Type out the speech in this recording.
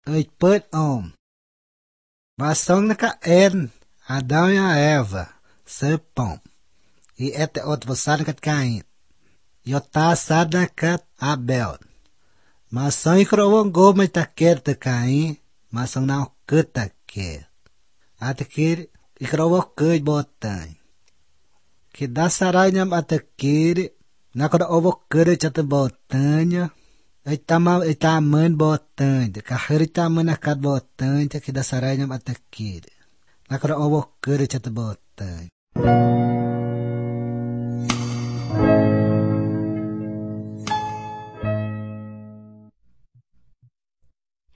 Put om. Basong naka en Adão e a Eva, sepom. E ete otvosan kat kain. Yota sada kat Abel. Masong ikrovong gome taker te kain, masong nao ketaker. Atekir ikrovong kuj botan. Kidasaray nyam atekir, nakora ovo kere chate botanyo. Itamen botan, kahiritamen akat botan, kidasaray nyam atekir. Nakora ovo kere chate botan.